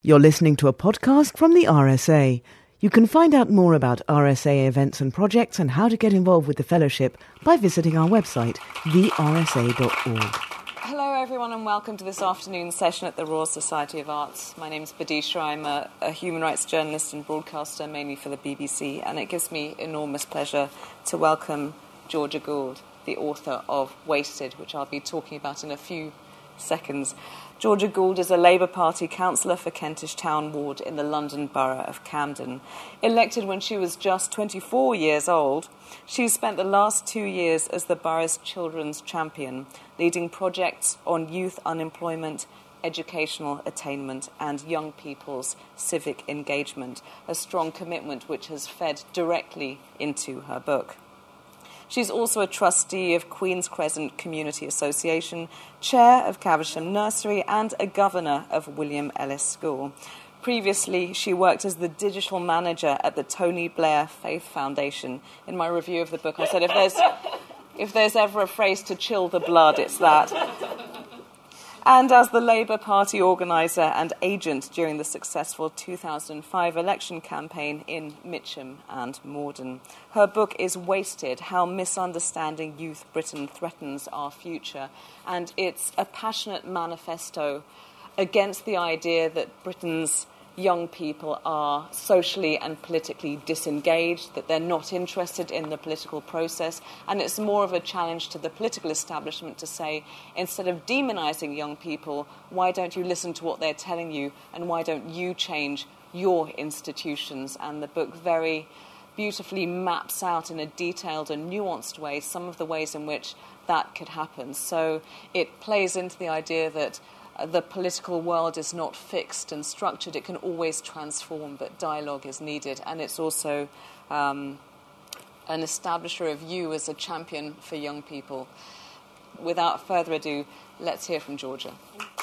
You're listening to a podcast from the RSA. You can find out more about RSA events and projects and how to get involved with the fellowship by visiting our website, thersa.org. Hello everyone and welcome to this afternoon session at the Royal Society of Arts. My name is Badisha. I'm a human rights journalist and broadcaster, mainly for the BBC, and it gives me enormous pleasure to welcome Georgia Gould, the author of Wasted, which I'll be talking about in a few seconds. Georgia Gould is a Labour Party councillor for Kentish Town Ward in the London Borough of Camden. Elected when she was just 24 years old, she's spent the last 2 years as the borough's children's champion, leading projects on youth unemployment, educational attainment and young people's civic engagement, a strong commitment which has fed directly into her book. She's also a trustee of Queen's Crescent Community Association, chair of Caversham Nursery and a governor of William Ellis School. Previously, she worked as the digital manager at the Tony Blair Faith Foundation. In my review of the book, I said, if there's ever a phrase to chill the blood, it's that. And as the Labour Party organiser and agent during the successful 2005 election campaign in Mitcham and Morden. Her book is Wasted, How Misunderstanding Youth Britain Threatens Our Future, and it's a passionate manifesto against the idea that Britain's young people are socially and politically disengaged, that they're not interested in the political process, and it's more of a challenge to the political establishment to say, instead of demonising young people, why don't you listen to what they're telling you, and why don't you change your institutions? And the book very beautifully maps out in a detailed and nuanced way some of the ways in which that could happen. So it plays into the idea that the political world is not fixed and structured. It can always transform, but dialogue is needed. And it's also an establisher of you as a champion for young people. Without further ado, let's hear from Georgia.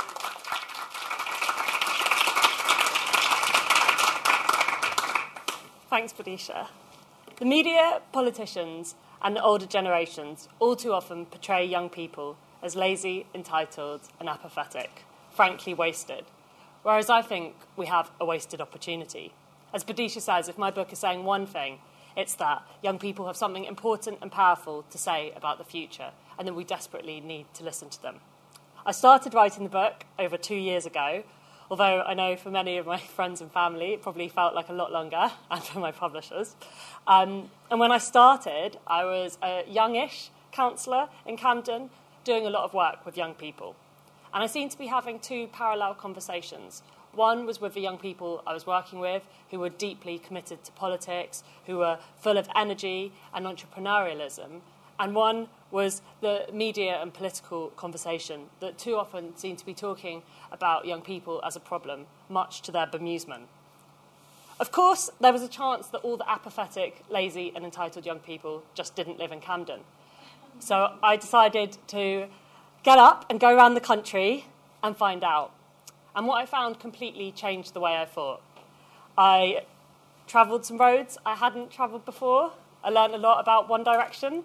Thanks, Badisha. The media, politicians, and the older generations all too often portray young people as lazy, entitled and apathetic, frankly wasted. Whereas I think we have a wasted opportunity. As Badisha says, if my book is saying one thing, it's that young people have something important and powerful to say about the future, and that we desperately need to listen to them. I started writing the book over 2 years ago, although I know for many of my friends and family it probably felt like a lot longer, and for my publishers. And when I started, I was a youngish councillor in Camden, doing a lot of work with young people. And I seemed to be having two parallel conversations. One was with the young people I was working with who were deeply committed to politics, who were full of energy and entrepreneurialism. And one was the media and political conversation that too often seemed to be talking about young people as a problem, much to their bemusement. Of course, there was a chance that all the apathetic, lazy and entitled young people just didn't live in Camden. So I decided to get up and go around the country and find out. And what I found completely changed the way I thought. I travelled some roads I hadn't travelled before. I learned a lot about One Direction.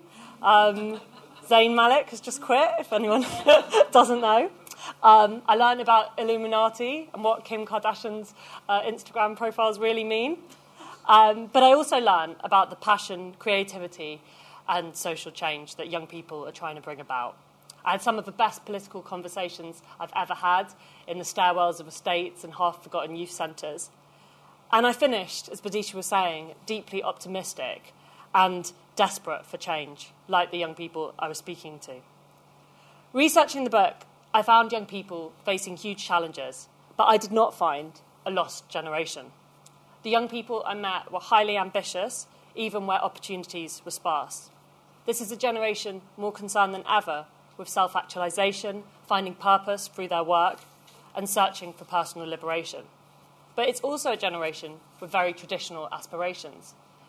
Zayn Malik has just quit, if anyone doesn't know. I learned about Illuminati and what Kim Kardashian's Instagram profiles really mean. But I also learned about the passion, creativity, and social change that young people are trying to bring about. I had some of the best political conversations I've ever had in the stairwells of estates and half-forgotten youth centres. And I finished, as Badisha was saying, deeply optimistic and desperate for change, like the young people I was speaking to. Researching the book, I found young people facing huge challenges, but I did not find a lost generation. The young people I met were highly ambitious, even where opportunities were sparse. This is a generation more concerned than ever with self-actualisation, finding purpose through their work, and searching for personal liberation. But it's also a generation with very traditional aspirations.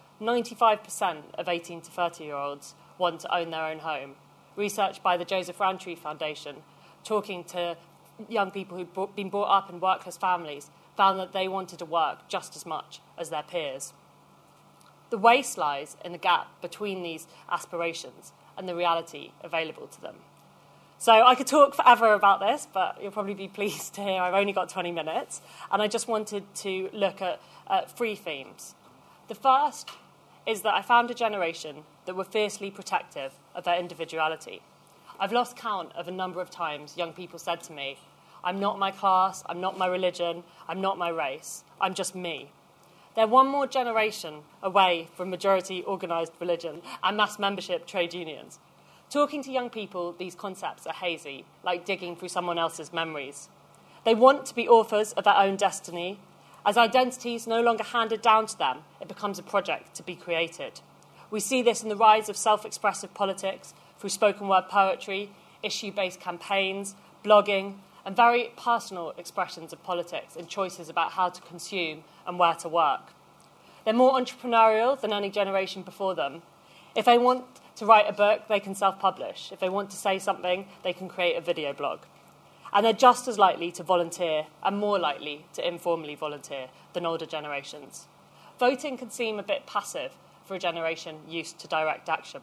95% of 18 to 30-year-olds want to own their own home. Research by the Joseph Rowntree Foundation, talking to young people who've been brought up in workless families, found that they wanted to work just as much as their peers. The waste lies in the gap between these aspirations and the reality available to them. So I could talk forever about this, but you'll probably be pleased to hear I've only got 20 minutes, and I just wanted to look at 3 themes. The first is that I found a generation that were fiercely protective of their individuality. I've lost count of a number of times young people said to me, I'm not my class, I'm not my religion, I'm not my race, I'm just me. They're one more generation away from majority organised religion and mass membership trade unions. Talking to young people, these concepts are hazy, like digging through someone else's memories. They want to be authors of their own destiny. As identities no longer handed down to them, it becomes a project to be created. We see this in the rise of self-expressive politics through spoken word poetry, issue-based campaigns, blogging, and very personal expressions of politics and choices about how to consume and where to work. They're more entrepreneurial than any generation before them. If they want to write a book, they can self-publish. If they want to say something, they can create a video blog. And they're just as likely to volunteer and more likely to informally volunteer than older generations. Voting can seem a bit passive for a generation used to direct action.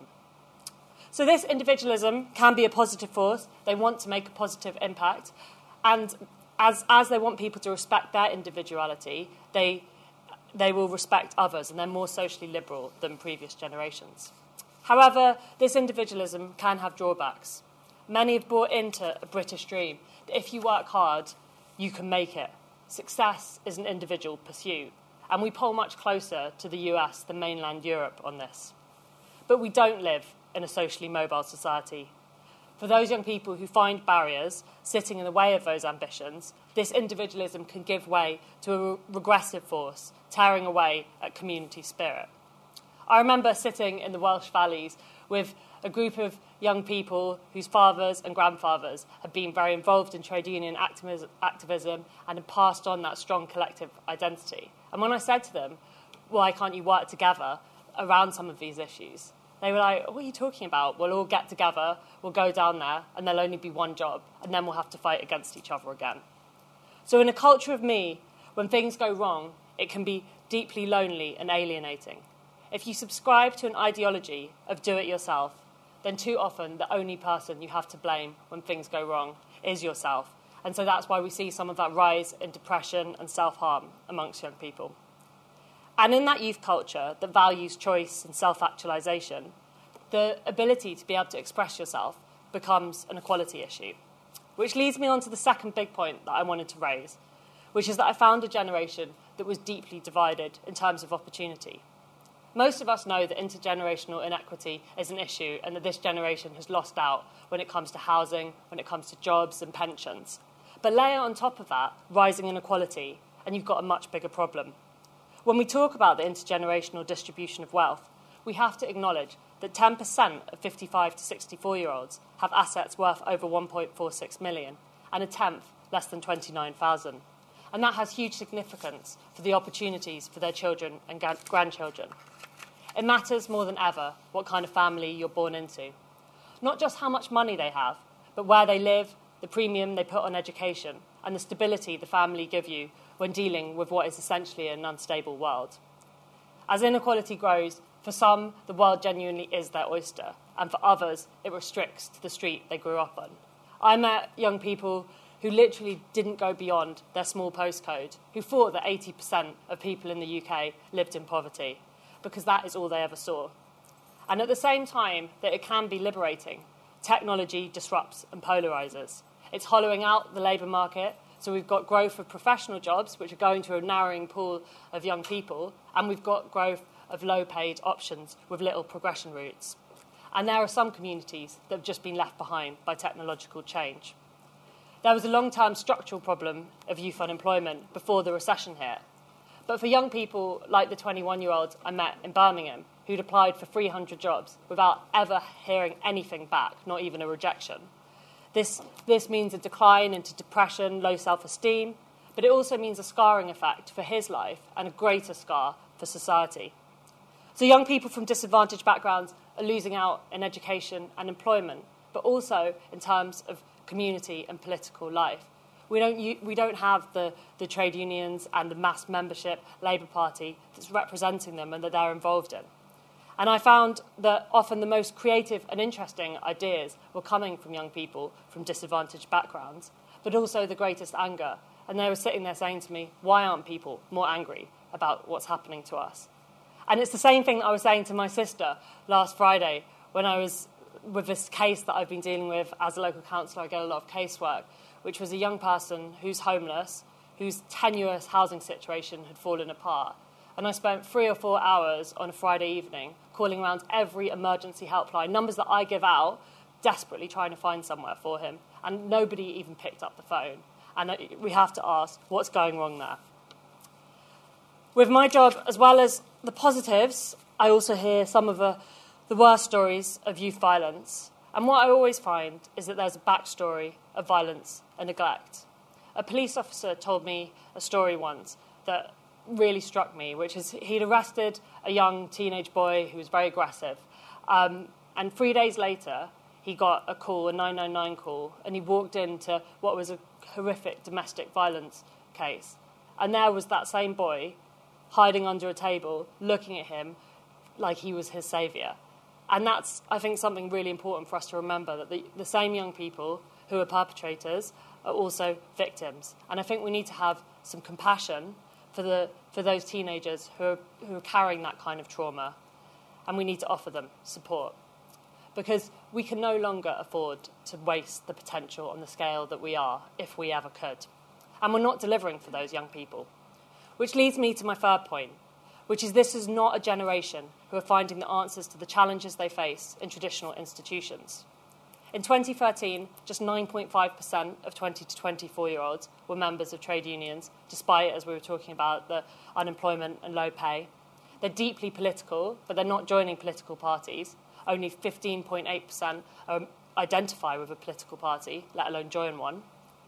So this individualism can be a positive force. They want to make a positive impact. And as they want people to respect their individuality, they will respect others, and they're more socially liberal than previous generations. However, this individualism can have drawbacks. Many have bought into a British dream that if you work hard, you can make it. Success is an individual pursuit, and we pull much closer to the US than mainland Europe on this. But we don't live in a socially mobile society. For those young people who find barriers sitting in the way of those ambitions, this individualism can give way to a regressive force, tearing away at community spirit. I remember sitting in the Welsh valleys with a group of young people whose fathers and grandfathers had been very involved in trade union activism and had passed on that strong collective identity. And when I said to them, why can't you work together around some of these issues? They were like, what are you talking about? We'll all get together, we'll go down there, and there'll only be one job, and then we'll have to fight against each other again. So in a culture of me, when things go wrong, it can be deeply lonely and alienating. If you subscribe to an ideology of do-it-yourself, then too often the only person you have to blame when things go wrong is yourself. And so that's why we see some of that rise in depression and self-harm amongst young people. And in that youth culture that values choice and self-actualisation, the ability to be able to express yourself becomes an equality issue. Which leads me on to the second big point that I wanted to raise, which is that I found a generation that was deeply divided in terms of opportunity. Most of us know that intergenerational inequity is an issue and that this generation has lost out when it comes to housing, when it comes to jobs and pensions. But layer on top of that rising inequality, and you've got a much bigger problem. When we talk about the intergenerational distribution of wealth, we have to acknowledge that 10% of 55 to 64-year-olds have assets worth over 1.46 million, and a tenth less than 29,000. And that has huge significance for the opportunities for their children and grandchildren. It matters more than ever what kind of family you're born into. Not just how much money they have, but where they live, the premium they put on education, and the stability the family give you when dealing with what is essentially an unstable world. As inequality grows, for some, the world genuinely is their oyster, and for others, it restricts to the street they grew up on. I met young people who literally didn't go beyond their small postcode, who thought that 80% of people in the UK lived in poverty, because that is all they ever saw. And at the same time that it can be liberating, technology disrupts and polarises. It's hollowing out the labour market, so we've got growth of professional jobs, which are going to a narrowing pool of young people, and we've got growth of low-paid options with little progression routes. And there are some communities that have just been left behind by technological change. There was a long-term structural problem of youth unemployment before the recession hit. But for young people like the 21-year-old I met in Birmingham, who'd applied for 300 jobs without ever hearing anything back, not even a rejection, this means a decline into depression, low self-esteem, but it also means a scarring effect for his life and a greater scar for society. So young people from disadvantaged backgrounds are losing out in education and employment, but also in terms of community and political life. We don't have the trade unions and the mass membership Labour Party that's representing them and that they're involved in. And I found that often the most creative and interesting ideas were coming from young people from disadvantaged backgrounds, but also the greatest anger. And they were sitting there saying to me, why aren't people more angry about what's happening to us? And it's the same thing that I was saying to my sister last Friday when I was with this case that I've been dealing with as a local councillor. I get a lot of casework, which was a young person who's homeless, whose tenuous housing situation had fallen apart. And I spent 3 or 4 hours on a Friday evening calling around every emergency helpline, numbers that I give out, desperately trying to find somewhere for him. And nobody even picked up the phone. And we have to ask, what's going wrong there? With my job, as well as the positives, I also hear some of the worst stories of youth violence. And what I always find is that there's a backstory of violence and neglect. A police officer told me a story once that really struck me, which is he'd arrested a young teenage boy who was very aggressive. And 3 days later, he got a call, a 999 call, and he walked into what was a horrific domestic violence case. And there was that same boy hiding under a table, looking at him like he was his saviour. And that's, I think, something really important for us to remember, that the same young people who are perpetrators are also victims. And I think we need to have some compassion for those teenagers who are carrying that kind of trauma, and we need to offer them support. Because we can no longer afford to waste the potential on the scale that we are, if we ever could. And we're not delivering for those young people. Which leads me to my third point, which is this is not a generation who are finding the answers to the challenges they face in traditional institutions. In 2013, just 9.5% of 20 to 24-year-olds were members of trade unions, despite, as we were talking about, the unemployment and low pay. They're deeply political, but they're not joining political parties. Only 15.8% identify with a political party, let alone join one.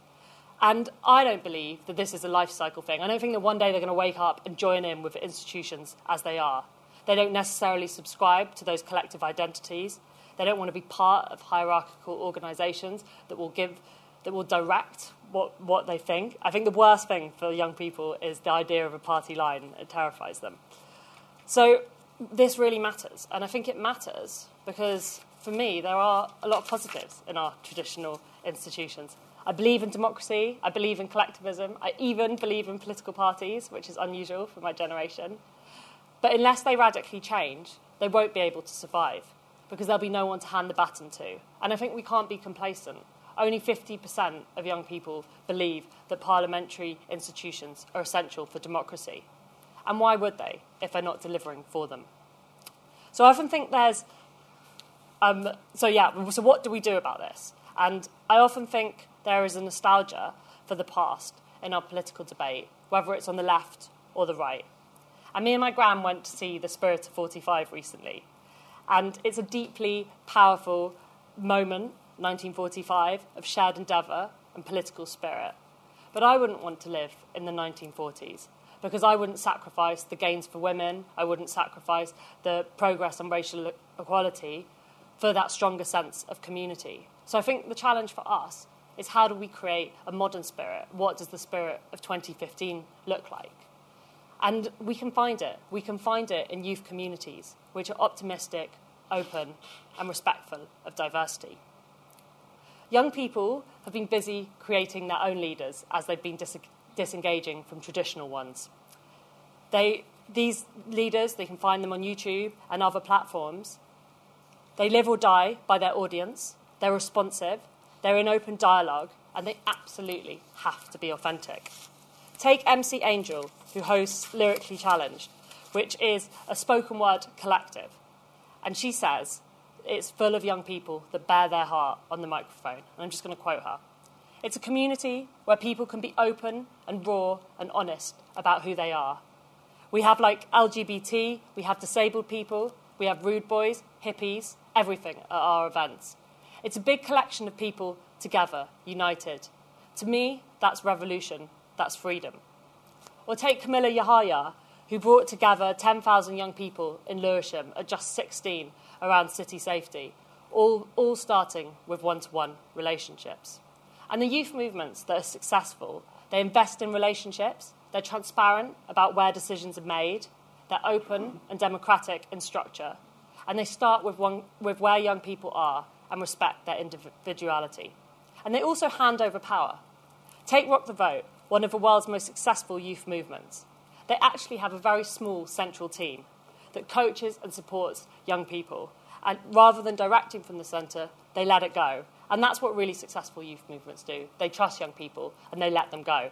And I don't believe that this is a life cycle thing. I don't think that one day they're going to wake up and join in with institutions as they are. They don't necessarily subscribe to those collective identities. They don't want to be part of hierarchical organisations that will direct what they think. I think the worst thing for young people is the idea of a party line. It terrifies them. So this really matters. And I think it matters because, for me, there are a lot of positives in our traditional institutions. I believe in democracy. I believe in collectivism. I even believe in political parties, which is unusual for my generation. But unless they radically change, they won't be able to survive, because there'll be no one to hand the baton to. And I think we can't be complacent. Only 50% of young people believe that parliamentary institutions are essential for democracy. And why would they, if they're not delivering for them? So I often think there's... So what do we do about this? And I often think there is a nostalgia for the past in our political debate, whether it's on the left or the right. And me and my gran went to see The Spirit of 45 recently. And it's a deeply powerful moment, 1945, of shared endeavour and political spirit. But I wouldn't want to live in the 1940s, because I wouldn't sacrifice the gains for women, I wouldn't sacrifice the progress on racial equality for that stronger sense of community. So I think the challenge for us is, how do we create a modern spirit? What does the spirit of 2015 look like? And we can find it. We can find it in youth communities, which are optimistic, open, and respectful of diversity. Young people have been busy creating their own leaders as they've been disengaging from traditional ones. These leaders, they can find them on YouTube and other platforms. They live or die by their audience. They're responsive. They're in open dialogue, and they absolutely have to be authentic. Take MC Angel, who hosts Lyrically Challenged, which is a spoken word collective. And she says it's full of young people that bare their heart on the microphone. And I'm just going to quote her. It's a community where people can be open and raw and honest about who they are. We have LGBT, we have disabled people, we have rude boys, hippies, everything at our events. It's a big collection of people together, united. To me, that's revolution, that's freedom. Or take Camilla Yahaya, who brought together 10,000 young people in Lewisham at just 16 around city safety, all starting with one-to-one relationships. And the youth movements that are successful, they invest in relationships, they're transparent about where decisions are made, they're open and democratic in structure, And they start with where young people are and respect their individuality. And they also hand over power. Take Rock the Vote, one of the world's most successful youth movements. They actually have a very small central team that coaches and supports young people. And rather than directing from the centre, they let it go. And that's what really successful youth movements do. They trust young people and they let them go.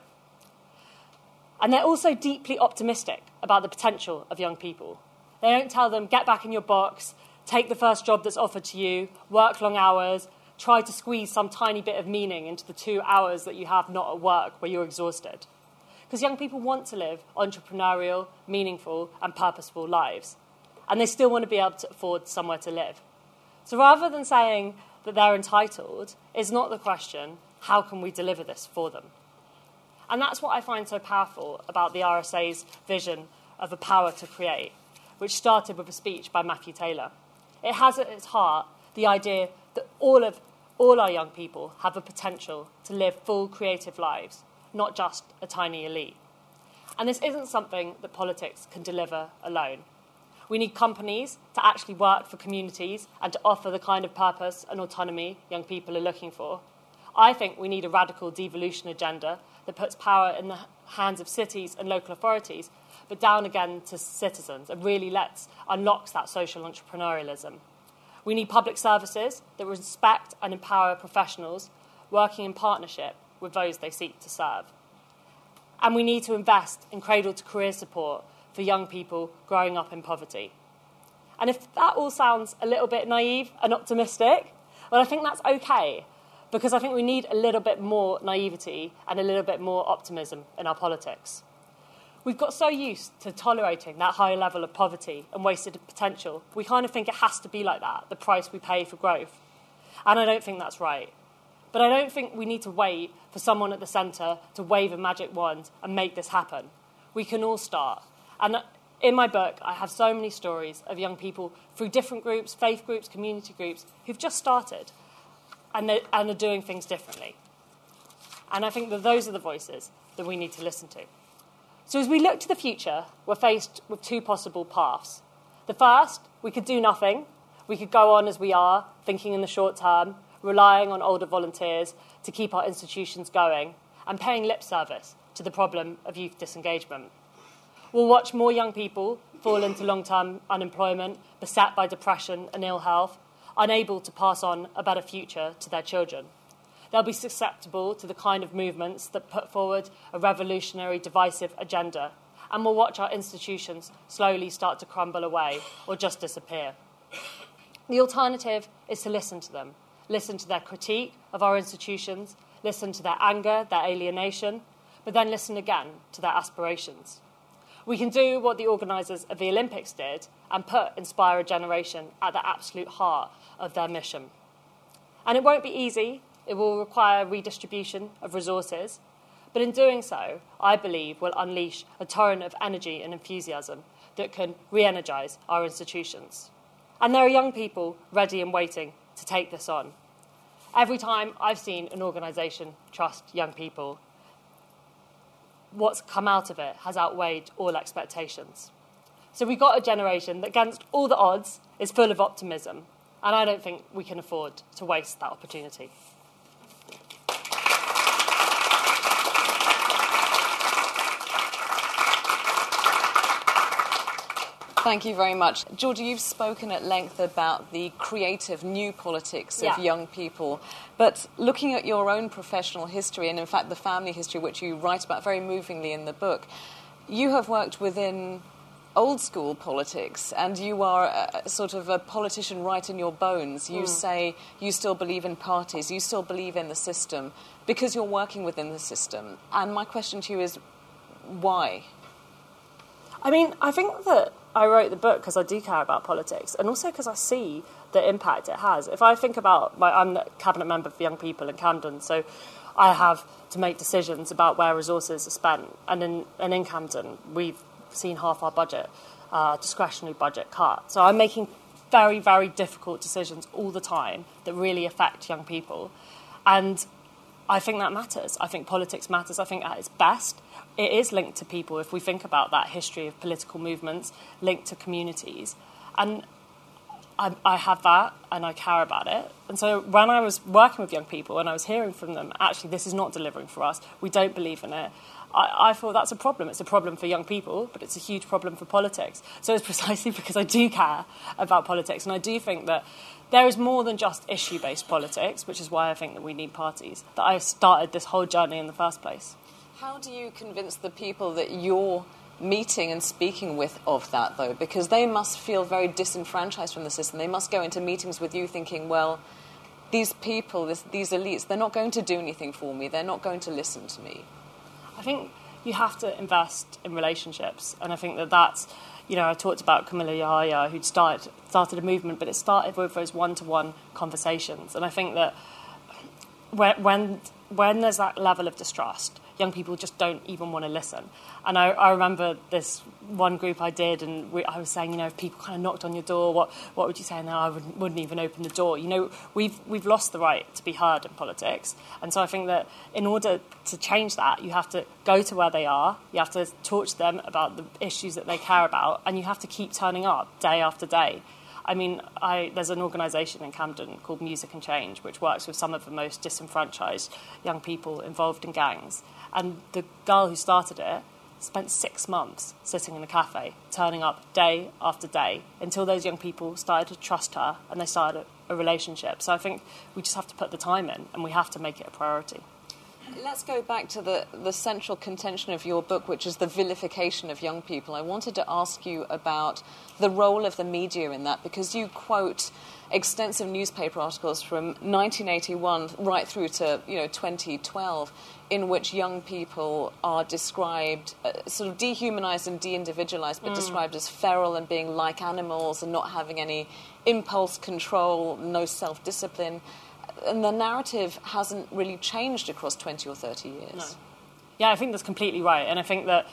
And they're also deeply optimistic about the potential of young people. They don't tell them, get back in your box, take the first job that's offered to you, work long hours, try to squeeze some tiny bit of meaning into the 2 hours that you have not at work where you're exhausted. Because young people want to live entrepreneurial, meaningful, and purposeful lives. And they still want to be able to afford somewhere to live. So rather than saying that they're entitled, is not the question, how can we deliver this for them? And that's what I find so powerful about the RSA's vision of a power to create, which started with a speech by Matthew Taylor. It has at its heart the idea that all our young people have a potential to live full creative lives, not just a tiny elite. And this isn't something that politics can deliver alone. We need companies to actually work for communities and to offer the kind of purpose and autonomy young people are looking for. I think we need a radical devolution agenda that puts power in the hands of cities and local authorities, but down again to citizens and really unlocks that social entrepreneurialism. We need public services that respect and empower professionals working in partnership with those they seek to serve. And we need to invest in cradle-to-career support for young people growing up in poverty. And if that all sounds a little bit naive and optimistic, well, I think that's okay, because I think we need a little bit more naivety and a little bit more optimism in our politics. We've got so used to tolerating that high level of poverty and wasted potential, we kind of think it has to be like that, the price we pay for growth. And I don't think that's right. But I don't think we need to wait for someone at the centre to wave a magic wand and make this happen. We can all start. And in my book, I have so many stories of young people through different groups, faith groups, community groups, who've just started and are doing things differently. And I think that those are the voices that we need to listen to. So as we look to the future, we're faced with two possible paths. The first, we could do nothing. We could go on as we are, thinking in the short term, relying on older volunteers to keep our institutions going, and paying lip service to the problem of youth disengagement. We'll watch more young people fall into long-term unemployment, beset by depression and ill health, unable to pass on a better future to their children. They'll be susceptible to the kind of movements that put forward a revolutionary, divisive agenda, and we'll watch our institutions slowly start to crumble away or just disappear. The alternative is to listen to them, listen to their critique of our institutions, listen to their anger, their alienation, but then listen again to their aspirations. We can do what the organisers of the Olympics did and Inspire a Generation at the absolute heart of their mission. And it won't be easy. It will require redistribution of resources. But in doing so, I believe we'll unleash a torrent of energy and enthusiasm that can re-energise our institutions. And there are young people ready and waiting to take this on. Every time I've seen an organisation trust young people, what's come out of it has outweighed all expectations. So we've got a generation that, against all the odds, is full of optimism, and I don't think we can afford to waste that opportunity. Thank you very much. Georgia, you've spoken at length about the creative new politics of young people, but looking at your own professional history, and in fact the family history which you write about very movingly in the book, you have worked within old school politics, and you are sort of a politician right in your bones. You say you still believe in parties, you still believe in the system, because you're working within the system. And my question to you is, why? I mean, I think that I wrote the book because I do care about politics, and also because I see the impact it has. If I think about, I'm a cabinet member for young people in Camden, so I have to make decisions about where resources are spent. And in Camden, we've seen half our budget, discretionary budget cut. So I'm making very, very difficult decisions all the time that really affect young people. And I think that matters. I think politics matters. I think at its best, it is linked to people. If we think about that history of political movements linked to communities. And I have that and I care about it. And so when I was working with young people and I was hearing from them, actually, this is not delivering for us, we don't believe in it, I thought that's a problem. It's a problem for young people, but it's a huge problem for politics. So it's precisely because I do care about politics, and I do think that there is more than just issue-based politics, which is why I think that we need parties, that I started this whole journey in the first place. How do you convince the people that you're meeting and speaking with of that, though? Because they must feel very disenfranchised from the system. They must go into meetings with you thinking, well, these people, these elites, they're not going to do anything for me. They're not going to listen to me. I think you have to invest in relationships, and I think that's, I talked about Camilla Yahya, who'd started a movement, but it started with those one-to-one conversations, and I think that when there's that level of distrust, young people just don't even want to listen. And I remember this one group I did, and I was saying, if people kind of knocked on your door, what would you say? And I wouldn't even open the door. We've lost the right to be heard in politics. And so I think that in order to change that, you have to go to where they are, you have to talk to them about the issues that they care about, and you have to keep turning up day after day. I mean, there's an organisation in Camden called Music and Change, which works with some of the most disenfranchised young people involved in gangs. And the girl who started it spent 6 months sitting in a cafe, turning up day after day, until those young people started to trust her and they started a relationship. So I think we just have to put the time in, and we have to make it a priority. Let's go back to the central contention of your book, which is the vilification of young people. I wanted to ask you about the role of the media in that, because you quote extensive newspaper articles from 1981 right through to 2012, in which young people are described, sort of dehumanized and de-individualized, but described as feral and being like animals and not having any impulse control, no self-discipline. And the narrative hasn't really changed across 20 or 30 years. No. Yeah, I think that's completely right. And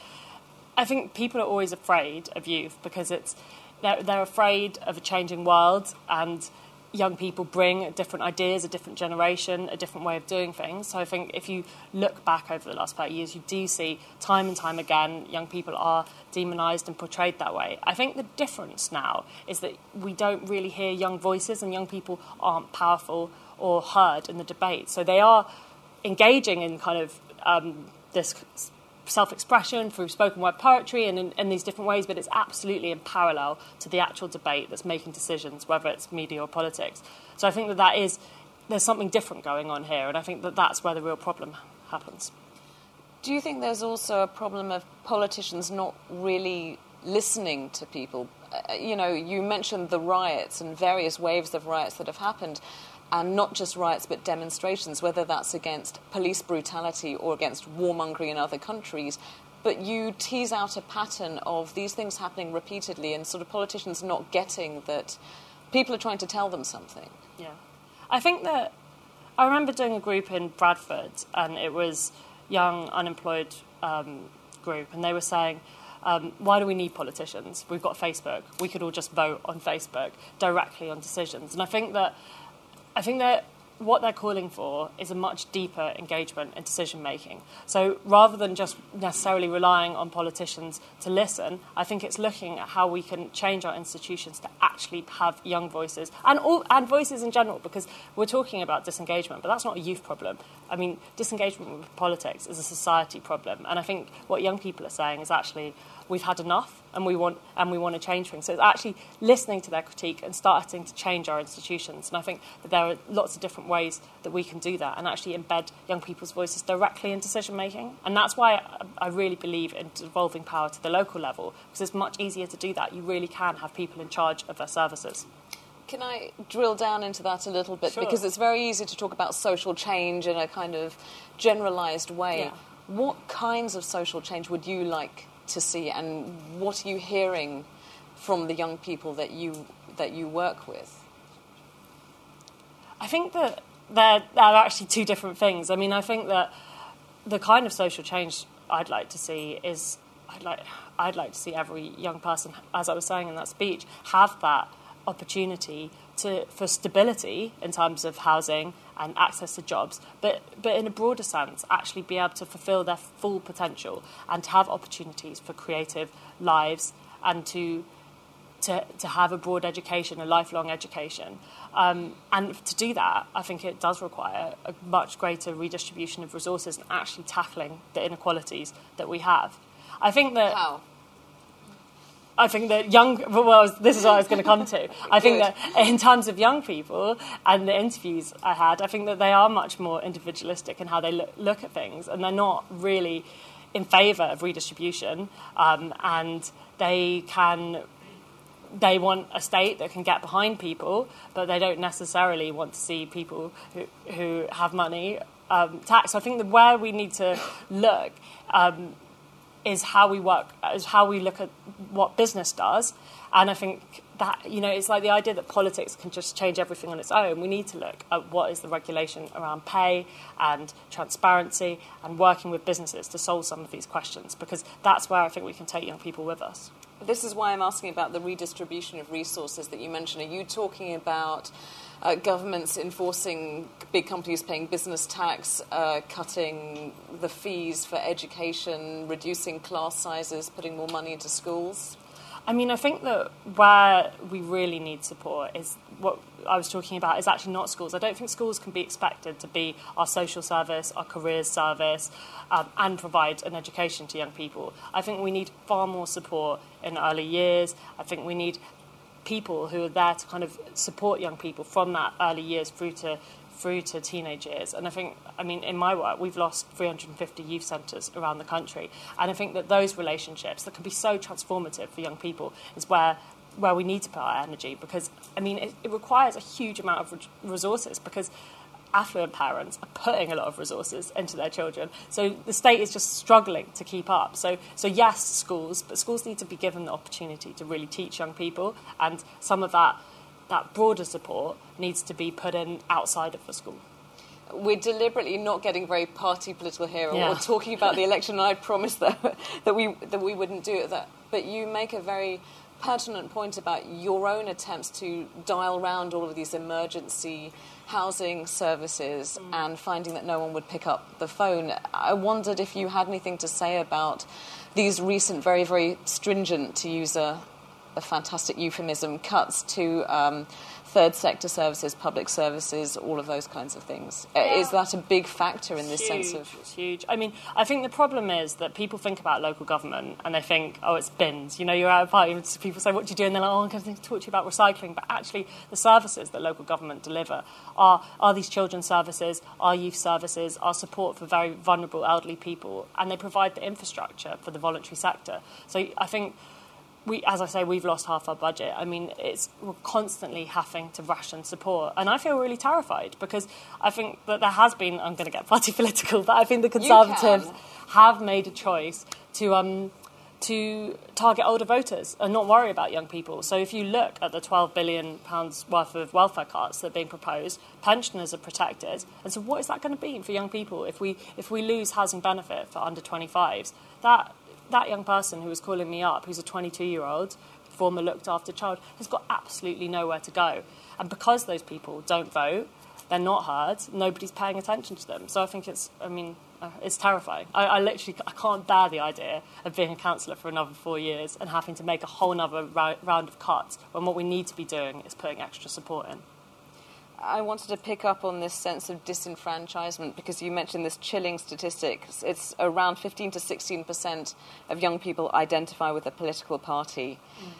I think people are always afraid of youth because they're afraid of a changing world, and young people bring different ideas, a different generation, a different way of doing things. So I think if you look back over the last 5 years, you do see time and time again young people are demonised and portrayed that way. I think the difference now is that we don't really hear young voices, and young people aren't powerful or heard in the debate. So they are engaging in kind of this self-expression through spoken word poetry and in these different ways, but it's absolutely in parallel to the actual debate that's making decisions, whether it's media or politics. So I think there's something different going on here, and I think that's where the real problem happens. Do you think there's also a problem of politicians not really listening to people? You mentioned the riots and various waves of riots that have happened, and not just riots but demonstrations, whether that's against police brutality or against warmongering in other countries. But you tease out a pattern of these things happening repeatedly and sort of politicians not getting that people are trying to tell them something. Yeah. I think that I remember doing a group in Bradford, and it was young unemployed group, and they were saying, why do we need politicians? We've got Facebook. We could all just vote on Facebook directly on decisions. And I think that what they're calling for is a much deeper engagement in decision-making. So rather than just necessarily relying on politicians to listen, I think it's looking at how we can change our institutions to actually have young voices and voices in general, because we're talking about disengagement, but that's not a youth problem. I mean, disengagement with politics is a society problem. And I think what young people are saying is actually we've had enough and we want to change things. So it's actually listening to their critique and starting to change our institutions. And I think that there are lots of different ways that we can do that and actually embed young people's voices directly in decision-making. And that's why I really believe in devolving power to the local level, because it's much easier to do that. You really can have people in charge of their services. Can I drill down into that a little bit? Sure. Because it's very easy to talk about social change in a kind of generalised way. Yeah. What kinds of social change would you like to see, and what are you hearing from the young people that you work with? I think that they're actually two different things. I mean, I think that the kind of social change I'd like to see is I'd like to see every young person, as I was saying in that speech, have that opportunity for stability in terms of housing and access to jobs, but in a broader sense, actually be able to fulfil their full potential and to have opportunities for creative lives and to to have a broad education, a lifelong education. And to do that, I think it does require a much greater redistribution of resources and actually tackling the inequalities that we have. I think that... How? I think that this is what I was going to come to. I think that in terms of young people and the interviews I had, I think that they are much more individualistic in how they look at things, and they're not really in favour of redistribution, and they want a state that can get behind people, but they don't necessarily want to see people who have money taxed. So I think that where we need to look is how we work, is how we look at what business does. And I think that, it's like the idea that politics can just change everything on its own. We need to look at what is the regulation around pay and transparency and working with businesses to solve some of these questions, because that's where I think we can take young people with us. This is why I'm asking about the redistribution of resources that you mentioned. Are you talking about governments enforcing big companies paying business tax, cutting the fees for education, reducing class sizes, putting more money into schools? I mean, I think that where we really need support is what I was talking about is actually not schools. I don't think schools can be expected to be our social service, our careers service, and provide an education to young people. I think we need far more support in early years. I think we need people who are there to kind of support young people from that early years through to teenage years. And I think, in my work, we've lost 350 youth centres around the country. And I think that those relationships that can be so transformative for young people is where we need to put our energy, because, it requires a huge amount of resources, because affluent parents are putting a lot of resources into their children. So the state is just struggling to keep up. So yes, schools, but schools need to be given the opportunity to really teach young people, and some of that broader support needs to be put in outside of the school. We're deliberately not getting very party political here, or talking about the election, and I promised that we wouldn't do it. But you make a very pertinent point about your own attempts to dial round all of these emergency housing services and finding that no one would pick up the phone. I wondered if you had anything to say about these recent, very, very stringent, to use a fantastic euphemism, cuts to third sector services, public services, all of those kinds of things. Yeah. Is that a big factor in this sense of... It's huge. I think the problem is that people think about local government and they think, it's bins. You're out of a party and people say, what do you do? And they're like, I'm going to talk to you about recycling. But actually, the services that local government deliver are these children's services, are youth services, are support for very vulnerable elderly people, and they provide the infrastructure for the voluntary sector. So I think... we've lost half our budget. We're constantly having to ration support. And I feel really terrified, because I think that there has been, I'm going to get party political, but I think the Conservatives have made a choice to target older voters and not worry about young people. So if you look at the £12 billion worth of welfare cuts that are being proposed, pensioners are protected. And so what is that going to be for young people if we lose housing benefit for under 25s? That young person who was calling me up, who's a 22-year-old, former looked-after child, has got absolutely nowhere to go. And because those people don't vote, they're not heard, nobody's paying attention to them. So I think it's terrifying. I can't bear the idea of being a councillor for another 4 years and having to make a whole other round of cuts, when what we need to be doing is putting extra support in. I wanted to pick up on this sense of disenfranchisement, because you mentioned this chilling statistic. It's around 15 to 16% of young people identify with a political party.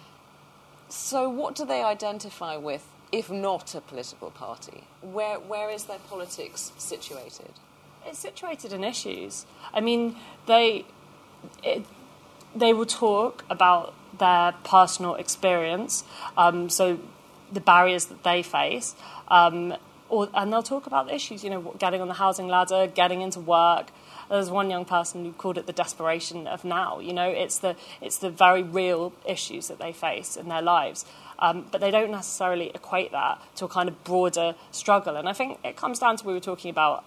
So what do they identify with, if not a political party? Where is their politics situated? It's situated in issues. They will talk about their personal experience, so the barriers that they face, and they'll talk about the issues, getting on the housing ladder, getting into work. There's one young person who called it the desperation of now. It's the very real issues that they face in their lives. But they don't necessarily equate that to a kind of broader struggle. And I think it comes down to, I was talking about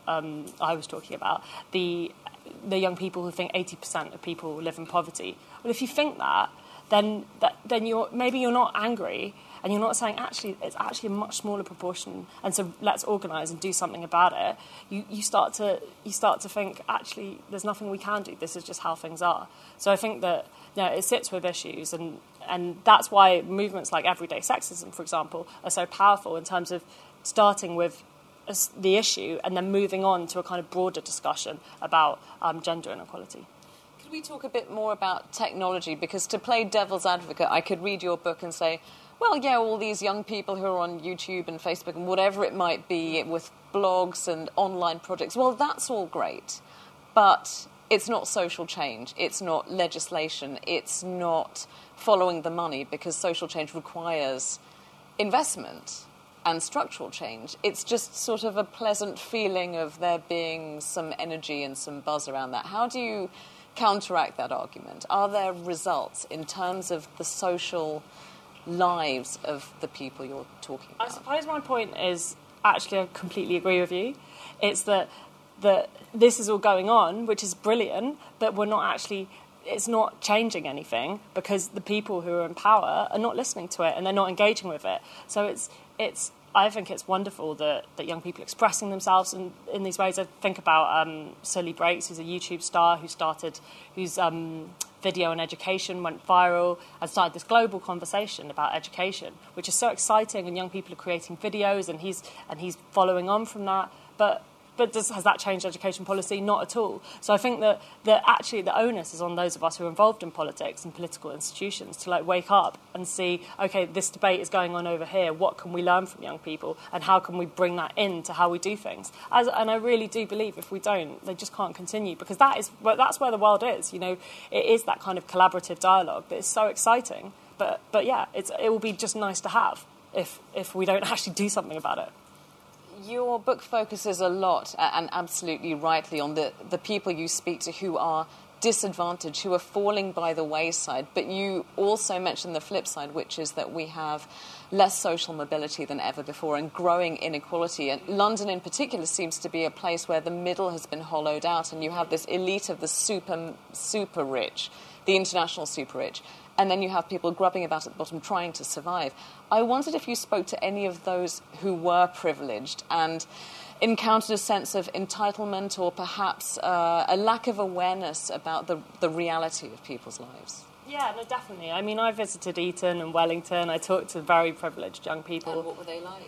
the young people who think 80% of people live in poverty. Well, if you think that, then you're not angry, and you're not saying, actually, it's actually a much smaller proportion, and so let's organise and do something about it. You start to think, actually, there's nothing we can do. This is just how things are. So I think that it sits with issues, and and that's why movements like Everyday Sexism, for example, are so powerful in terms of starting with the issue and then moving on to a kind of broader discussion about gender inequality. Could we talk a bit more about technology? Because to play devil's advocate, I could read your book and say, well, yeah, all these young people who are on YouTube and Facebook and whatever it might be with blogs and online projects, well, that's all great. But it's not social change. It's not legislation. It's not following the money, because social change requires investment and structural change. It's just sort of a pleasant feeling of there being some energy and some buzz around that. How do you counteract that argument? Are there results in terms of the social lives of the people you're talking about? I suppose my point is, actually, I completely agree with you. It's that this is all going on, which is brilliant, but it's not changing anything because the people who are in power are not listening to it and they're not engaging with it. So I think it's wonderful that young people are expressing themselves in these ways. I think about Sully Breaks, who's a YouTube star whose video on education went viral and started this global conversation about education, which is so exciting, and young people are creating videos and he's following on from that. But has that changed education policy? Not at all. So I think that actually the onus is on those of us who are involved in politics and political institutions to wake up and see, OK, this debate is going on over here. What can we learn from young people, and how can we bring that into how we do things? And I really do believe if we don't, they just can't continue, because that's where the world is. It is that kind of collaborative dialogue that is so exciting. But yeah, it will be just nice to have if we don't actually do something about it. Your book focuses a lot, and absolutely rightly, on the people you speak to who are disadvantaged, who are falling by the wayside. But you also mention the flip side, which is that we have less social mobility than ever before and growing inequality. And London in particular seems to be a place where the middle has been hollowed out, and you have this elite of the super rich, the international super rich. And then you have people grubbing about at the bottom trying to survive. I wondered if you spoke to any of those who were privileged and encountered a sense of entitlement or perhaps a lack of awareness about the reality of people's lives. Yeah, no, definitely. I mean, I visited Eton and Wellington. I talked to very privileged young people. And what were they like?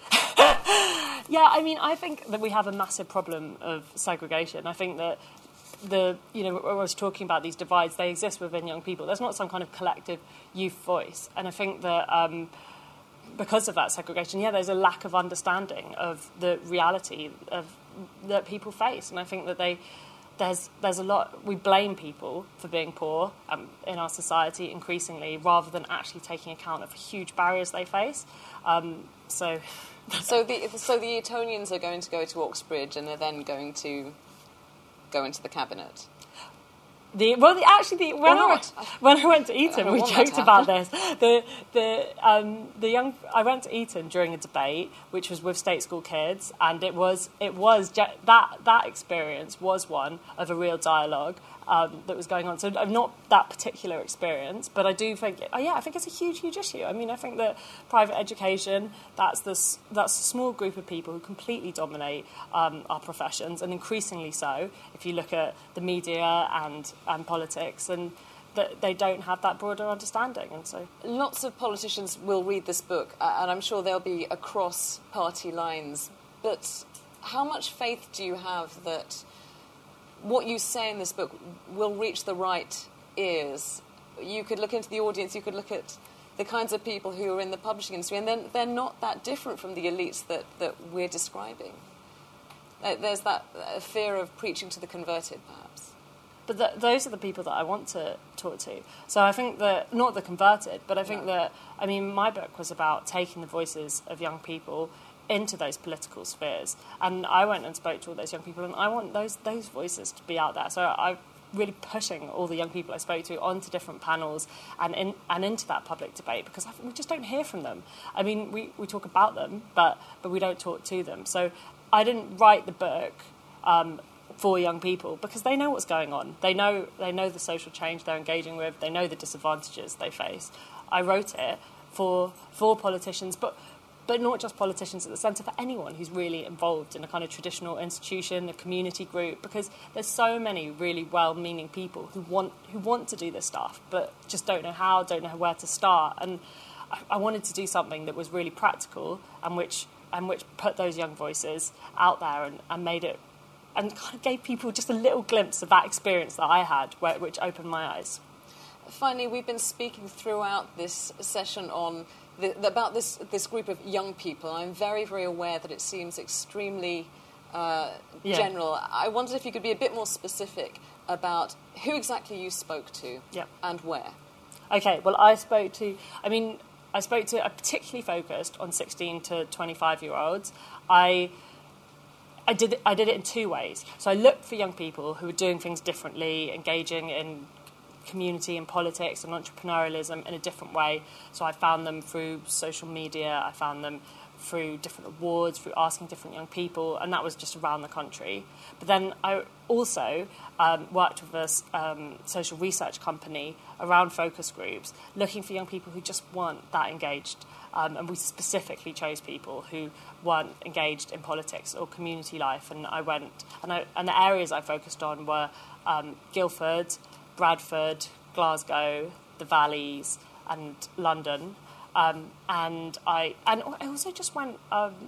Yeah, I mean, I think that we have a massive problem of segregation. I think that I was talking about these divides, they exist within young people. There's not some kind of collective youth voice. And I think that because of that segregation, there's a lack of understanding of the reality that people face. And I think that there's a lot, we blame people for being poor in our society increasingly, rather than actually taking account of huge barriers they face. So the Etonians are going to go to Oxbridge and are then going to go into the cabinet. When I went to Eton, we joked about this. I went to Eton during a debate, which was with state school kids, and that experience was one of a real dialogue that was going on. So not that particular experience, but I do think, I think it's a huge, huge issue. I mean, I think that private education, that's a small group of people who completely dominate our professions, and increasingly so, if you look at the media and politics, and that they don't have that broader understanding. And so lots of politicians will read this book, and I'm sure they'll be across party lines, but how much faith do you have that what you say in this book will reach the right ears? You could look into the audience, you could look at the kinds of people who are in the publishing industry, and then they're not that different from the elites that we're describing. There's that fear of preaching to the converted, perhaps. But those are the people that I want to talk to. So I think that, not the converted, but I think that, I mean, my book was about taking the voices of young people into those political spheres. And I went and spoke to all those young people, and I want those voices to be out there. So I'm really pushing all the young people I spoke to onto different panels and into that public debate, because we just don't hear from them. I mean, we talk about them, but we don't talk to them. So I didn't write the book for young people because they know what's going on. They know the social change they're engaging with. They know the disadvantages they face. I wrote it for politicians, but but not just politicians at the centre, for anyone who's really involved in a kind of traditional institution, a community group, because there's so many really well-meaning people who want to do this stuff, but just don't know how, don't know where to start. And I wanted to do something that was really practical and which put those young voices out there and made it, and kind of gave people just a little glimpse of that experience that I had, which opened my eyes. Finally, we've been speaking throughout this session on about this group of young people. I'm very, very aware that it seems extremely general. I wondered if you could be a bit more specific about who exactly you spoke to and where. Okay, well, I particularly focused on 16 to 25-year-olds. I did it in two ways. So I looked for young people who were doing things differently, engaging in community and politics and entrepreneurialism in a different way. So I found them through social media, I found them through different awards, through asking different young people, and that was just around the country. But then I also worked with a social research company around focus groups, looking for young people who just weren't that engaged. And we specifically chose people who weren't engaged in politics or community life. And and the areas I focused on were Guildford, Bradford, Glasgow, the Valleys, and London. And I also just went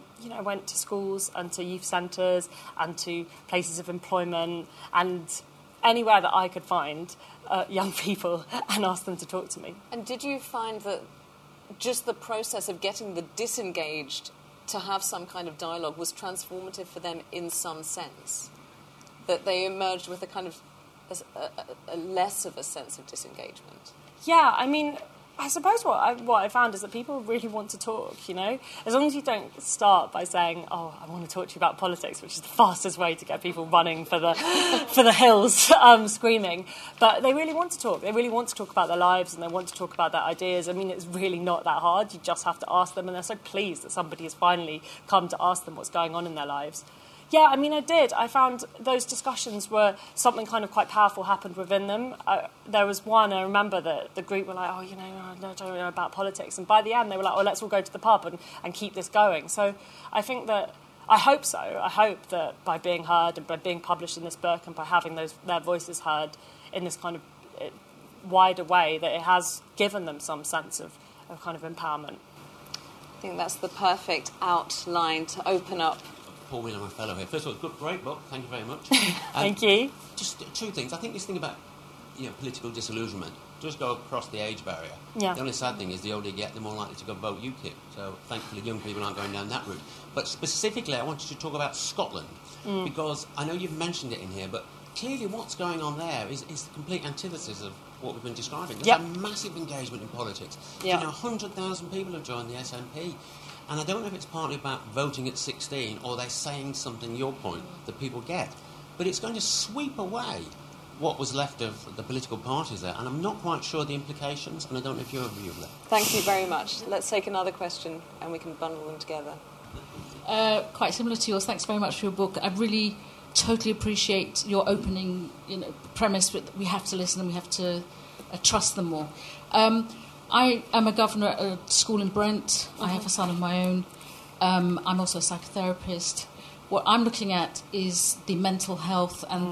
to schools and to youth centres and to places of employment and anywhere that I could find young people and ask them to talk to me. And did you find that just the process of getting the disengaged to have some kind of dialogue was transformative for them in some sense? That they emerged with a kind of a less of a sense of disengagement? Yeah, I mean, I suppose what I found is that people really want to talk, As long as you don't start by saying, oh, I want to talk to you about politics, which is the fastest way to get people running for the hills, screaming. But they really want to talk. They really want to talk about their lives and they want to talk about their ideas. I mean, it's really not that hard. You just have to ask them, and they're so pleased that somebody has finally come to ask them what's going on in their lives. Yeah, I mean, I did. I found those discussions were something kind of quite powerful happened within them. There was one, I remember that the group were like, I don't know about politics. And by the end, they were like, let's all go to the pub and keep this going. So I think that, I hope so. I hope that by being heard and by being published in this book and by having their voices heard in this kind of wider way, that it has given them some sense of kind of empowerment. I think that's the perfect outline to open up. Paul Wheeler, my fellow here. First of all, great book. Thank you very much. Thank you. Just two things. I think this thing about political disillusionment does go across the age barrier. Yeah. The only sad thing is the older you get, the more likely to go vote UKIP. So thankfully young people aren't going down that route. But specifically, I wanted to talk about Scotland because I know you've mentioned it in here, but clearly what's going on there is the complete antithesis of what we've been describing. There's a massive engagement in politics. 100,000 people have joined the SNP. And I don't know if it's partly about voting at 16 or they're saying something, your point, that people get. But it's going to sweep away what was left of the political parties there. And I'm not quite sure the implications, and I don't know if you have a view of that. Thank you very much. Let's take another question and we can bundle them together. Quite similar to yours. Thanks very much for your book. I really totally appreciate your opening premise that we have to listen and we have to trust them more. I am a governor at a school in Brent. I have a son of my own. I'm also a psychotherapist. What I'm looking at is the mental health and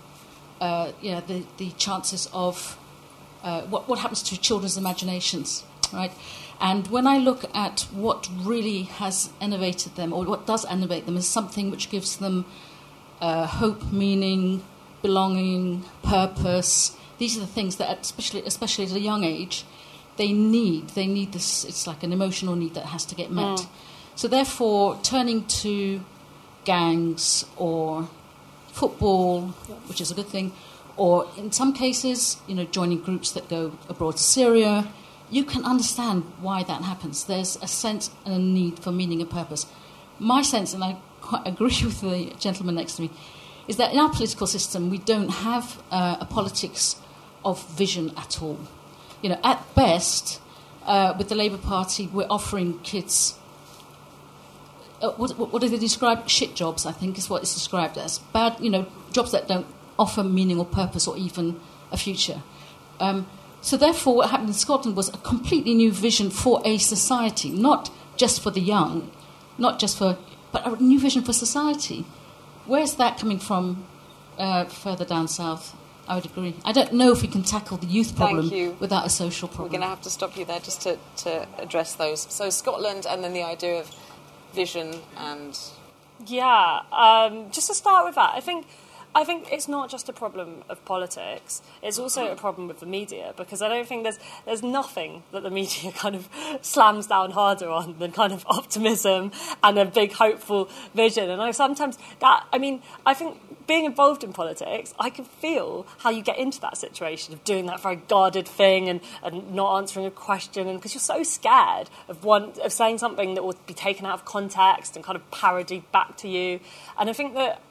the chances of what happens to children's imaginations, right? And when I look at what really has innovated them, or what does innovate them, is something which gives them hope, meaning, belonging, purpose. These are the things that, especially at a young age, they need this. It's like an emotional need that has to get met. So therefore, turning to gangs or football, which is a good thing, or in some cases, joining groups that go abroad to Syria, you can understand why that happens. There's a sense and a need for meaning and purpose. My sense, and I quite agree with the gentleman next to me, is that in our political system, we don't have a politics of vision at all. At best, with the Labour Party, we're offering kids, what do they describe? Shit jobs, I think, is what it's described as. Bad, jobs that don't offer meaning or purpose or even a future. So therefore, what happened in Scotland was a completely new vision for a society, not just for the young, not just for, but a new vision for society. Where's that coming from further down south? I would agree. I don't know if we can tackle the youth problem without a social problem. We're going to have to stop you there just to address those. So Scotland, and then the idea of vision and... Yeah, just to start with that, I think it's not just a problem of politics. It's also a problem with the media, because I don't think there's nothing that the media kind of slams down harder on than kind of optimism and a big hopeful vision. And I think being involved in politics, I can feel how you get into that situation of doing that very guarded thing and not answering a question, and because you're so scared of saying something that will be taken out of context and kind of parodied back to you. And I think that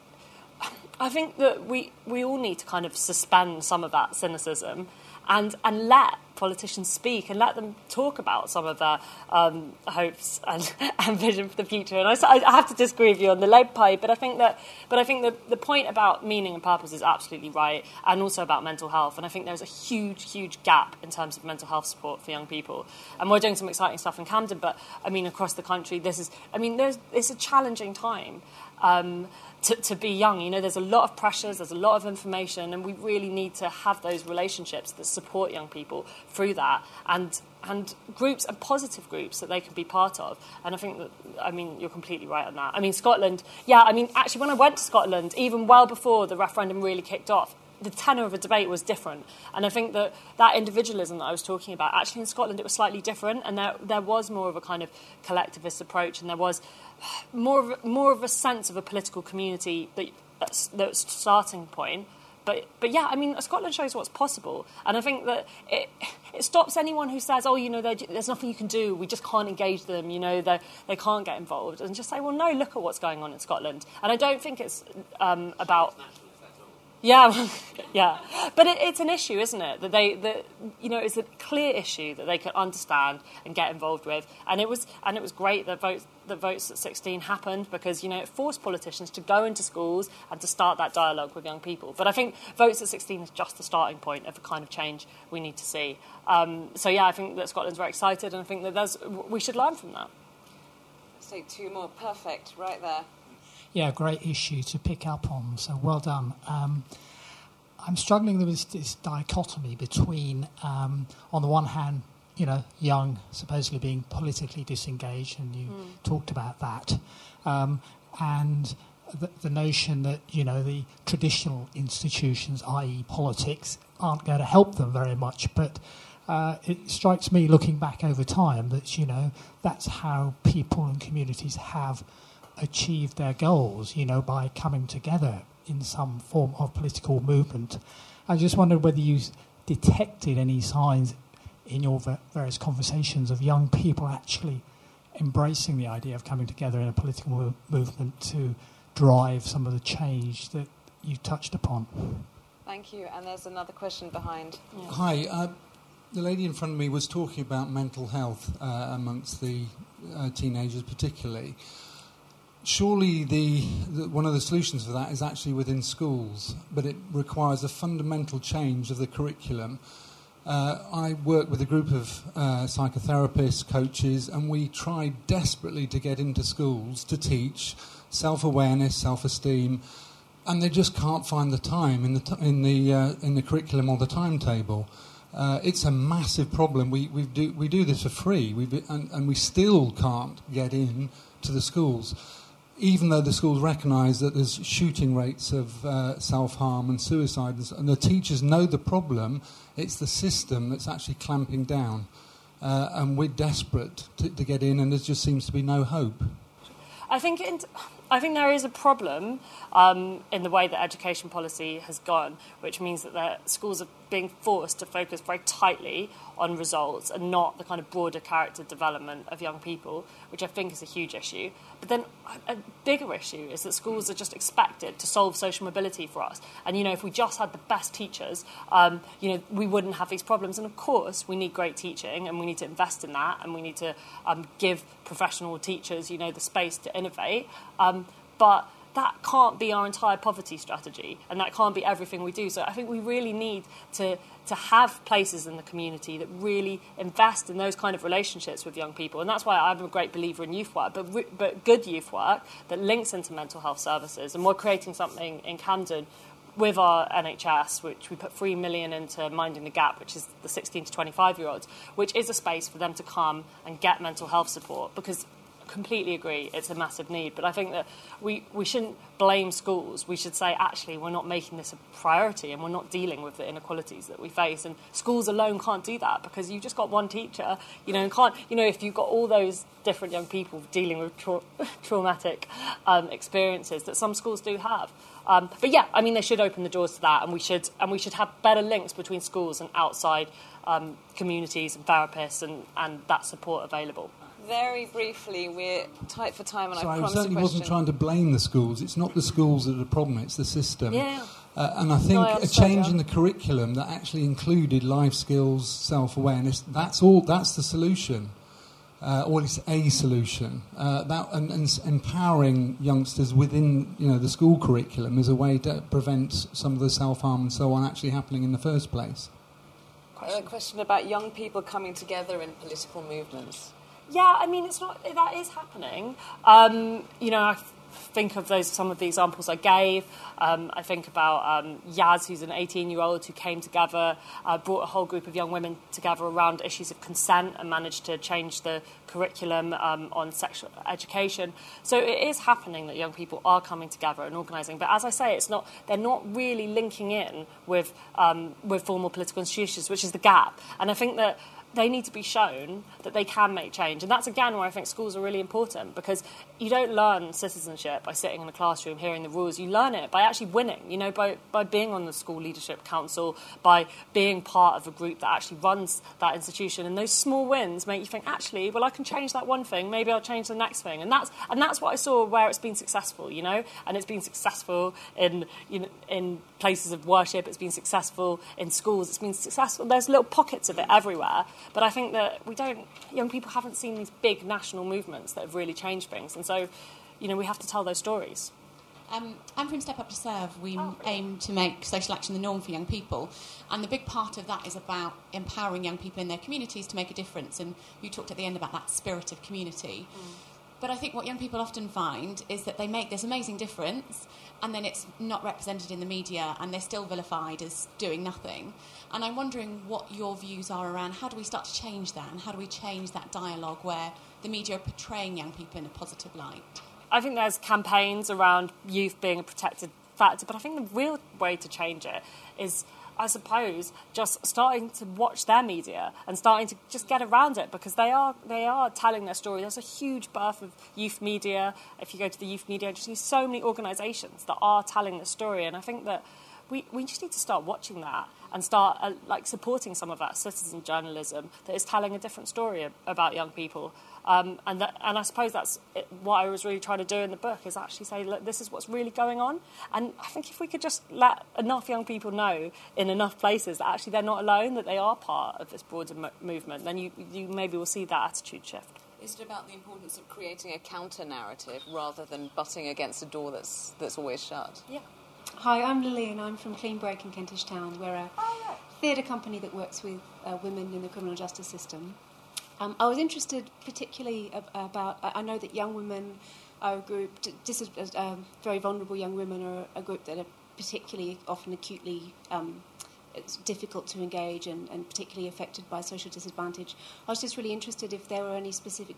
we all need to kind of suspend some of that cynicism and let politicians speak and let them talk about some of their hopes and vision for the future. And I have to disagree with you on the lead pipe, but I think that the point about meaning and purpose is absolutely right, and also about mental health. And I think there's a huge gap in terms of mental health support for young people. And we're doing some exciting stuff in Camden, but I mean across the country, it's a challenging time. To be young, you know, there's a lot of pressures, there's a lot of information, and we really need to have those relationships that support young people through that, and groups and positive groups that they can be part of. And I think that, I mean, you're completely right on that. I mean, Scotland, actually when I went to Scotland, even well before the referendum really kicked off, the tenor of the debate was different. And I think that individualism that I was talking about, actually in Scotland it was slightly different, and there was more of a kind of collectivist approach, and there was more of a sense of a political community that starting point. But yeah, I mean, Scotland shows what's possible, and I think that it stops anyone who says, oh, you know, there's nothing you can do, we just can't engage them, you know, they can't get involved, and just say, well, no, look at what's going on in Scotland. And I don't think it's about... Yeah, yeah, but it's an issue, isn't it? It's a clear issue that they can understand and get involved with, and it was great that votes at 16 happened, because you know it forced politicians to go into schools and to start that dialogue with young people. But I think votes at 16 is just the starting point of the kind of change we need to see. So yeah, I think that Scotland's very excited, and I think that we should learn from that. Let's take two more. Perfect, right there. Yeah, great issue to pick up on, so well done. I'm struggling with this dichotomy between, on the one hand, you know, young supposedly being politically disengaged, and you talked about that, and the notion that, you know, the traditional institutions, i.e. politics, aren't going to help them very much, but it strikes me, looking back over time, that, you know, that's how people and communities have achieved their goals, you know, by coming together in some form of political movement. I just wondered whether you detected any signs in your various conversations of young people actually embracing the idea of coming together in a political movement to drive some of the change that you touched upon. Thank you. And there's another question behind. Yeah. Hi. The lady in front of me was talking about mental health amongst the teenagers particularly. Surely one of the solutions for that is actually within schools, but it requires a fundamental change of the curriculum. I work with a group of psychotherapists, coaches, and we try desperately to get into schools to teach self-awareness, self-esteem, and they just can't find the time in the curriculum or the timetable. It's a massive problem. We do this for free, and we still can't get in to the schools, even though the schools recognise that there's shooting rates of self-harm and suicide, and the teachers know the problem. It's the system that's actually clamping down, and we're desperate to get in, and there just seems to be no hope. I think there is a problem in the way that education policy has gone, which means that the schools are being forced to focus very tightly on results and not the kind of broader character development of young people, which I think is a huge issue. But then a bigger issue is that schools are just expected to solve social mobility for us. And, you know, if we just had the best teachers, you know, we wouldn't have these problems. And, of course, we need great teaching, and we need to invest in that, and we need to give professional teachers, you know, the space to innovate. But that can't be our entire poverty strategy, and that can't be everything we do. So I think we really need to have places in the community that really invest in those kind of relationships with young people. And that's why I'm a great believer in youth work, but good youth work that links into mental health services. And we're creating something in Camden with our NHS, which we put 3 million into Minding the Gap, which is the 16 to 25-year-olds, which is a space for them to come and get mental health support, because completely agree it's a massive need, but I think that we shouldn't blame schools. We should say, actually, we're not making this a priority and we're not dealing with the inequalities that we face, and schools alone can't do that, because you've just got one teacher, and can't, if you've got all those different young people dealing with traumatic experiences that some schools do have. But yeah, I mean, they should open the doors to that, and we should have better links between schools and outside communities and therapists and that support available. Very briefly, we're tight for time, and so I promised certainly wasn't trying to blame the schools. It's not the schools that are the problem, it's the system. Yeah. And I think a change in the curriculum that actually included life skills, self-awareness, that's the solution. Or it's a solution. And empowering youngsters within the school curriculum is a way to prevent some of the self-harm and so on actually happening in the first place. A question about young people coming together in political movements. Yeah, I mean, that is happening. I think of some of the examples I gave. I think about Yaz, who's an 18-year-old who came together, brought a whole group of young women together around issues of consent and managed to change the curriculum on sexual education. So it is happening that young people are coming together and organising. But as I say, they're not really linking in with formal political institutions, which is the gap. And I think that they need to be shown that they can make change. And that's, again, where I think schools are really important, because you don't learn citizenship by sitting in a classroom hearing the rules. You learn it by actually winning, by being on the school leadership council, by being part of a group that actually runs that institution. And those small wins make you think, actually, well, I can change that one thing, maybe I'll change the next thing. And that's what I saw where it's been successful, and it's been successful in places of worship, it's been successful in schools, it's been successful. There's little pockets of it everywhere. But I think that young people haven't seen these big national movements that have really changed things. And so, we have to tell those stories. I'm from Step Up to Serve. We aim to make social action the norm for young people. And the big part of that is about empowering young people in their communities to make a difference. And you talked at the end about that spirit of community. But I think what young people often find is that they make this amazing difference, and then it's not represented in the media, and they're still vilified as doing nothing. And I'm wondering what your views are around how do we start to change that, and how do we change that dialogue where the media are portraying young people in a positive light? I think there's campaigns around youth being a protected factor, but I think the real way to change it is, I suppose, just starting to watch their media and starting to just get around it, because they are telling their story. There's a huge birth of youth media. If you go to the youth media, you see so many organisations that are telling the story, and I think that we just need to start watching that and start supporting some of that citizen journalism that is telling a different story about young people. And I suppose that's what I was really trying to do in the book, is actually say, look, this is what's really going on. And I think if we could just let enough young people know in enough places that actually they're not alone, that they are part of this broader movement, then you maybe will see that attitude shift. Is it about the importance of creating a counter-narrative rather than butting against a door that's always shut? Yeah. Hi, I'm Lily, and I'm from Clean Break in Kentish Town. We're a theatre company that works with women in the criminal justice system. I was interested particularly about, I know that young women are a group, very vulnerable young women are a group that are particularly often acutely it's difficult to engage and particularly affected by social disadvantage. I was just really interested if there were any specific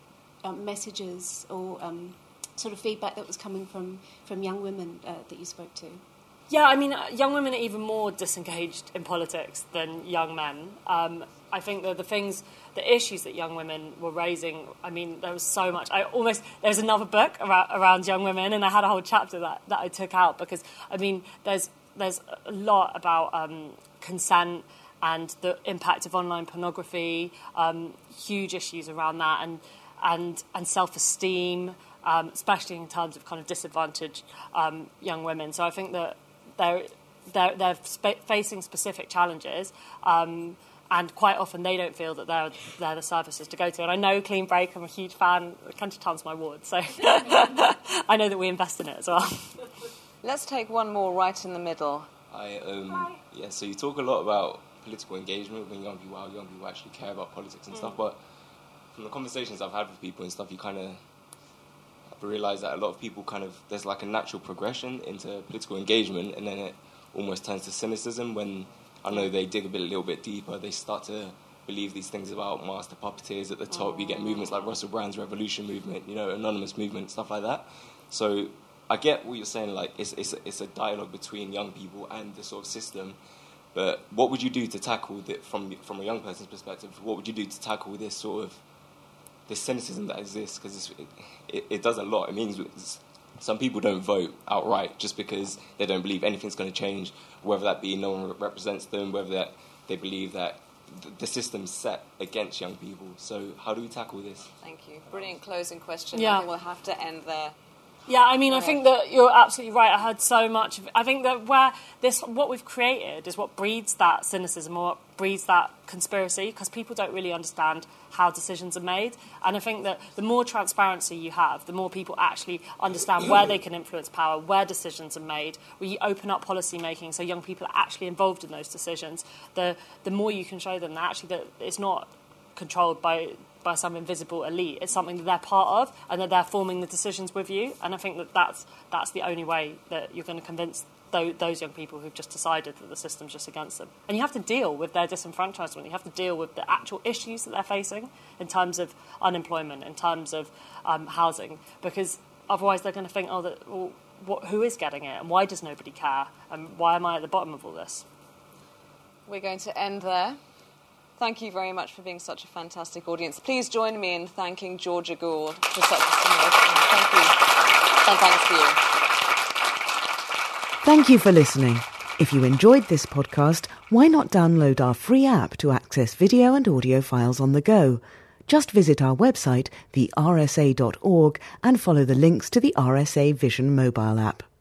messages or sort of feedback that was coming from young women that you spoke to. Yeah, I mean, young women are even more disengaged in politics than young men. I think that the issues that young women were raising, I mean, there was so much. There's another book around young women, and I had a whole chapter that I took out, because, I mean, there's a lot about consent and the impact of online pornography, huge issues around that, and self-esteem, especially in terms of kind of disadvantaged young women. So I think that they're facing specific challenges, And quite often they don't feel that they're the services to go to. And I know Clean Break, I'm a huge fan. Kentish Town's my ward, so I know that we invest in it as well. Let's take one more right in the middle. So you talk a lot about political engagement when young people actually care about politics and stuff, but from the conversations I've had with people and stuff, you kind of realise that a lot of people there's like a natural progression into political engagement, and then it almost turns to cynicism when I know they dig a little bit deeper. They start to believe these things about master puppeteers at the top. You get movements like Russell Brand's Revolution movement, Anonymous movement, stuff like that. So I get what you're saying, like it's a dialogue between young people and the sort of system. But what would you do to tackle from a young person's perspective? What would you do to tackle this sort of this cynicism that exists? Because it does a lot. It means some people don't vote outright just because they don't believe anything's going to change, whether that be no one represents them, whether that they believe that the system's set against young people. So how do we tackle this? Thank you. Brilliant closing question. Yeah. I think we'll have to end there. Yeah, I mean, I think that you're absolutely right. I heard so much. I think that what we've created is what breeds that cynicism or what breeds that conspiracy, because people don't really understand how decisions are made. And I think that the more transparency you have, the more people actually understand where they can influence power, where decisions are made, where you open up policy making so young people are actually involved in those decisions, the more you can show them that it's not controlled by some invisible elite. It's something that they're part of and that they're forming the decisions with you. And I think that that's the only way that you're going to convince those young people who've just decided that the system's just against them. And you have to deal with their disenfranchisement. You have to deal with the actual issues that they're facing in terms of unemployment, in terms of housing, because otherwise they're going to think, who is getting it and why does nobody care and why am I at the bottom of all this? We're going to end there. Thank you very much for being such a fantastic audience. Please join me in thanking Georgia Gould for such a stimulating. Thank you. And thanks to you. Thank you for listening. If you enjoyed this podcast, why not download our free app to access video and audio files on the go? Just visit our website, thersa.org, and follow the links to the RSA Vision mobile app.